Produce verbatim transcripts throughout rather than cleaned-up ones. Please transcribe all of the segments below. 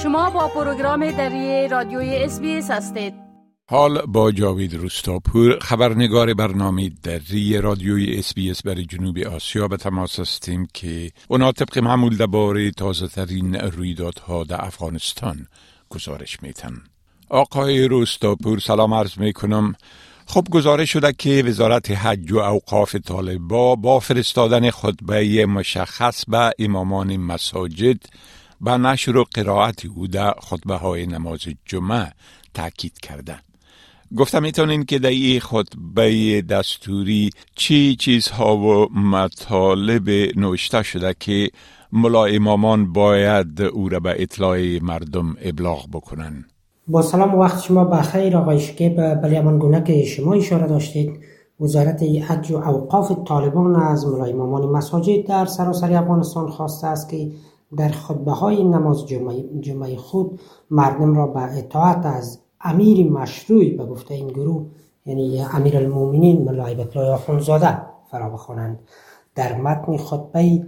شما با پروگرام دری رادیوی اس بی اس هستید. حال با جاوید رستاپور، خبرنگار برنامه دری رادیوی اس بی اس برای جنوب آسیا به تماس هستیم که اونا طبق معمول درباره تازه ترین رویدادها در افغانستان گزارش میتن. آقای رستاپور سلام عرض میکنم. خب گزارش شده که وزارت حج و اوقاف طالبان با فرستادن خطبه مشخص به امامان مساجد به نشر و قرائت او در خطبه های نماز جمعه تاکید کرده. گفتم میتونین که در این خطبه دستوری چی چیزها و مطالب نوشته شده که ملا امامان باید او را به اطلاع مردم ابلاغ بکنن؟ با سلام و وقت شما بخیر آقای شکیب. بله همان گونه که شما اشاره داشتید، وزارت حج و اوقاف طالبان از ملا امامان مساجد در سراسر افغانستان خواسته است که در خطبه های نماز جمعه, جمعه خود مردم را به اطاعت از امیر مشروع به گفته این گروه، یعنی امیر المومنین ملا هیبت الله آخوندزاده فرا بخوانند. در متن خطبه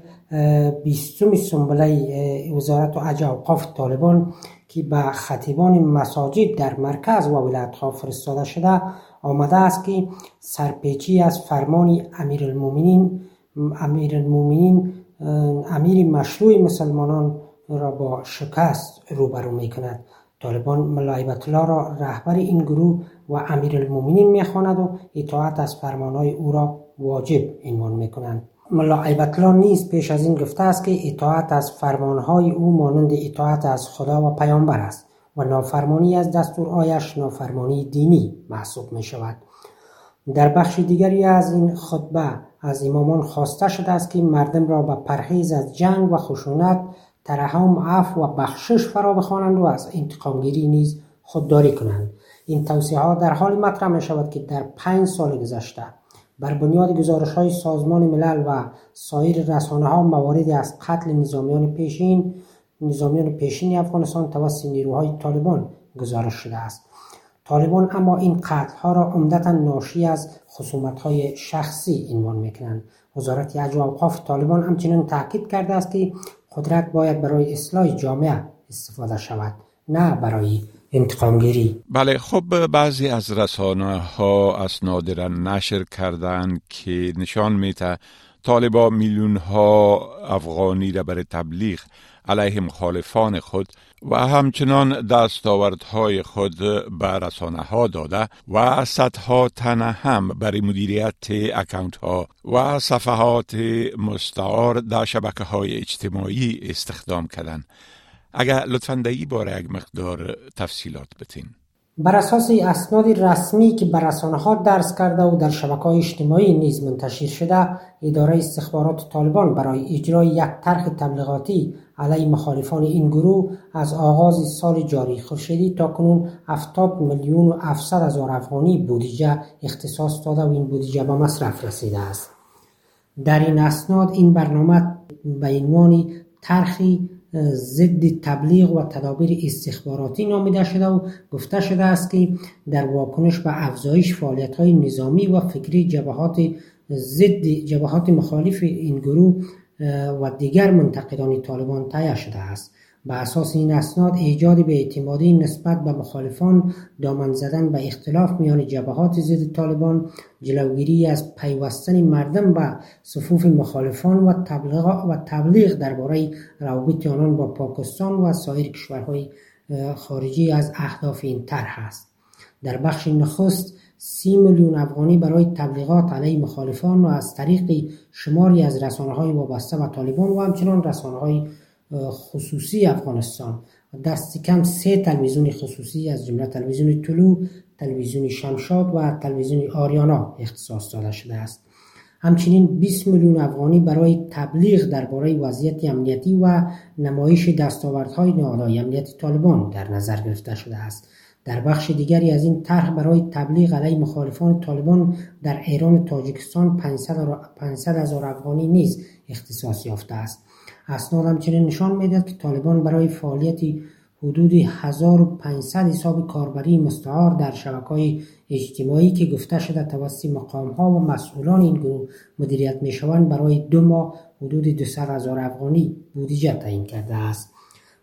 بیستم سنبله وزارت حج و اوقاف طالبان که به خطیبان مساجد در مرکز و ولایت‌ها فرستاده شده آمده است که سرپیچی از فرمان امیر المومنین امیر المومنین امیر مشروع مسلمانان را با شکست روبرو می کند. طالبان ملا هیبت الله را رهبر این گروه و امیر المومنین می خواند و اطاعت از فرمانهای او را واجب عنوان می کنند. ملا هیبت الله نیز پیش از این گفته است که اطاعت از فرمانهای او مانند اطاعت از خدا و پیامبر است و نافرمانی از دستورهایش نافرمانی دینی محسوب می شود. در بخش دیگری از این خطبه از امامان خواسته شده است که مردم را به پرهیز از جنگ و خشونت، ترحم، عفو و بخشش فرا بخوانند و از انتقامگیری نیز خودداری کنند. این توصیه ها در حال مطرح می شود که در پنج سال گذشته بر بنیاد گزارش های سازمان ملل و سایر رسانه ها مواردی از قتل نظامیان پیشین نظامیان پیشین افغانستان توسط نیروهای طالبان گزارش شده است. طالبان اما این قتل ها را عمدتاً ناشی از خصومت های شخصی عنوان میکنند. وزارت حج و اوقاف طالبان همچنین تاکید کرده است که قدرت باید برای اصلاح جامعه استفاده شود، نه برای انتقامگیری. بله، خب بعضی از رسانه ها اسناد را نشر کردند که نشان میده طالبان میلیون ها افغانی را برای تبلیغ علیه مخالفان خود و همچنان دستاوردهای خود به رسانه ها داده و صدها تن هم برای مدیریت اکانت ها و صفحات مستعار در شبکه های اجتماعی استخدام کردن. اگر لطفاً در این باره یک مقدار تفصیلات بتین. بر اساس اسناد رسمی که بر رسانه‌ها درج کرده و در شبکه‌های اجتماعی نیز منتشر شده، اداره استخبارات طالبان برای اجرای یک طرح تبلیغاتی علیه مخالفان این گروه از آغاز سال جاری خورشیدی تا کنون هفتاد میلیون و هفتصد هزار افغانی بودجه اختصاص داده و این بودجه به مصرف رسیده است. در این اسناد این برنامه به عنوان طرحی ضد تبلیغ و تدابیر استخباراتی نامیده شده و گفته شده است که در واکنش به افزایش فعالیت‌های نظامی و فکری جبهات ضد جبهات مخالف این گروه و دیگر منتقدان طالبان تهیه شده است. به اساس این اسناد ایجاد بی‌اعتمادی نسبت به مخالفان، دامن زدن به اختلاف میان جبهات ضد طالبان، جلوگیری از پیوستن مردم به صفوف مخالفان و تبلیغ و تبلیغ درباره روابط آنان با پاکستان و سایر کشورهای خارجی از اهداف این طرح است. در بخش نخست سی میلیون افغانی برای تبلیغات علیه مخالفان و از طریق شماری از رسانه‌های وابسته به طالبان و همچنین رسانه‌های خصوصی افغانستان دست کم سه تلویزیون خصوصی از جمله تلویزیون طلوع، تلویزیون شمشاد و تلویزیون آریانا اختصاص داده شده است. همچنین بیست میلیون افغانی برای تبلیغ درباره وضعیت امنیتی و نمایش دستاوردهای نهادهای امنیتی طالبان در نظر گرفته شده است. در بخش دیگری از این طرح برای تبلیغ علیه مخالفان طالبان در ایران و تاجیکستان پانصد هزار افغانی نیز اختصاص یافته است. اسناد همچنین نشان می‌دهد که طالبان برای فعالیت حدود هزار و پانصد حساب کاربری مستعار در شبکه‌های اجتماعی که گفته شده توسط مقام‌ها و مسئولان این گروه مدیریت می‌شوند برای دو ماه حدود دویست هزار افغانی بودجه تعیین کرده است.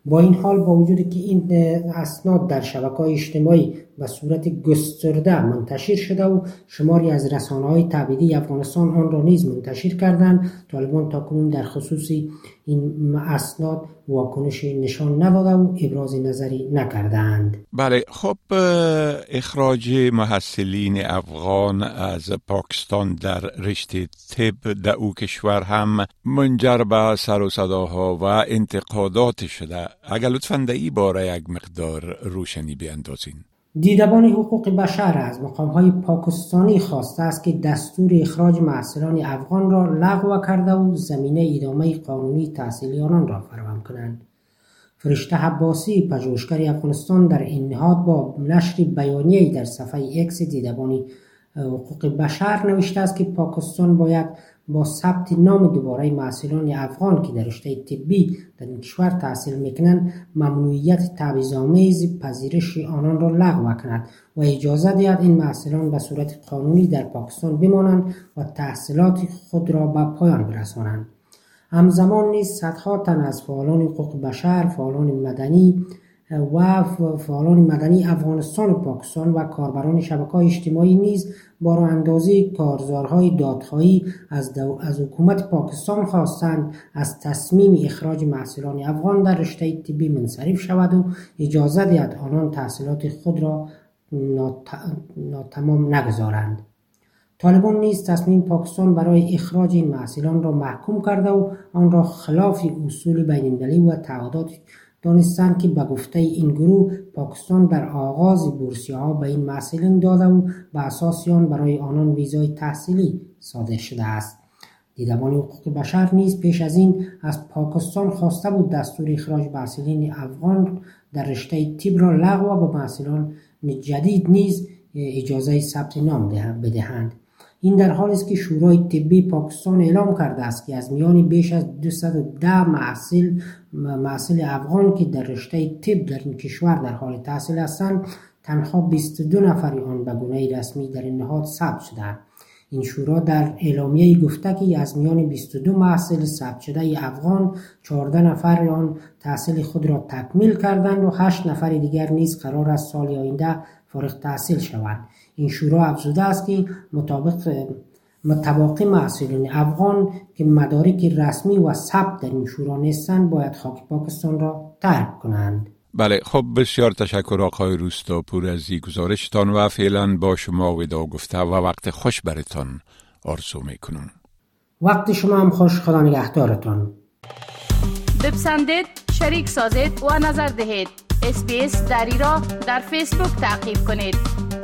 با این حال با وجود که این اسناد در شبکه‌های اجتماعی به صورت گسترده منتشر شده و شماری از رسانه‌های تبعیدی افغانستان آن را نیز منتشر کردند، طالبان تاکنون در خصوص این اسناد واکنش نشان نداده و ابراز نظری نکردند. بله، خب اخراج محصلین افغان از پاکستان در رشته طب در او کشور هم منجر به سر و صداها و انتقادات شده. اگر لطفاً در این باره یک مقدار روشنی بیندازین. دیدبان حقوق بشر از مقام‌های پاکستانی خواسته است که دستور اخراج محصلان افغان را لغو کرده و زمینه ادامه قانونی تحصیلی آنان را فراهم کنند. فرشته عباسی، پژوهشگر افغانستان، در این نهاد با نشر بیانیه‌ای در صفحه ایکس دیدبان حقوق بشر نوشته است که پاکستان باید با ثبت نام دوباره محصلان افغان که در رشته طبی در این کشور تحصیل میکنند ممنوعیت تبعیض‌آمیز پذیرش آنان را لغو کند و اجازه دهد این محصلان به صورت قانونی در پاکستان بمانند و تحصیلات خود را به پایان برسانند. همزمان نیز صدها تن از فعالان حقوق بشر، فعالان مدنی و فعالان مدنی افغانستان و پاکستان و کاربران شبکه‌های اجتماعی نیز با راه اندازی کارزارهای دادخواهی از, از حکومت پاکستان خواستند از تصمیم اخراج محصلان افغان در رشته طبی منصرف شود و اجازه دهد آنان تحصیلات خود را ناتمام نگذارند. طالبان نیز تصمیم پاکستان برای اخراج این محصلان را محکوم کرده و آن را خلاف اصول بین‌المللی و تعهدات دانستند که به گفته این گروه پاکستان در آغاز بورسیه‌ها به این محصلین داده و به اساس آن برای آنان ویزای تحصیلی صادر شده است. دیدبان حقوق بشر نیز پیش از این از پاکستان خواسته بود دستور اخراج محصلین افغان در رشته طب را لغو و به محصلان جدید نیز اجازه ثبت نام بدهند. این در حالی است که شورای طبی پاکستان اعلام کرده است که از میان بیش از دویست و ده محصل محصل افغان که در رشته طب در این کشور در حال تحصیل هستند، تنها بیست و دو نفر آن به گونه رسمی در این نهاد ثبت شدند. این شورا در اعلامیه گفته که از میان بیست و دو محصل ثبت شده افغان، چهارده نفر آن تحصیل خود را تکمیل کردند و هشت نفر دیگر نیز قرار است سال آینده فارغ تحصیل شوند. این شورا افزوده است که مطابق متباقی محصلین افغان که مدارک رسمی و ثبت در این شورا نیستند باید خاک پاکستان را ترک کنند. بله، خب بسیار تشکر آقای روستاپور از این گزارشتان و فعلا با شما ودا گفته و وقت خوش برتان آرزو میکنم. وقت شما هم خوش، خدا نگهدارتان. بپسندید، شریک سازید و نظر دهید. اس بی اس دری را در فیسبوک تعقیب کنید.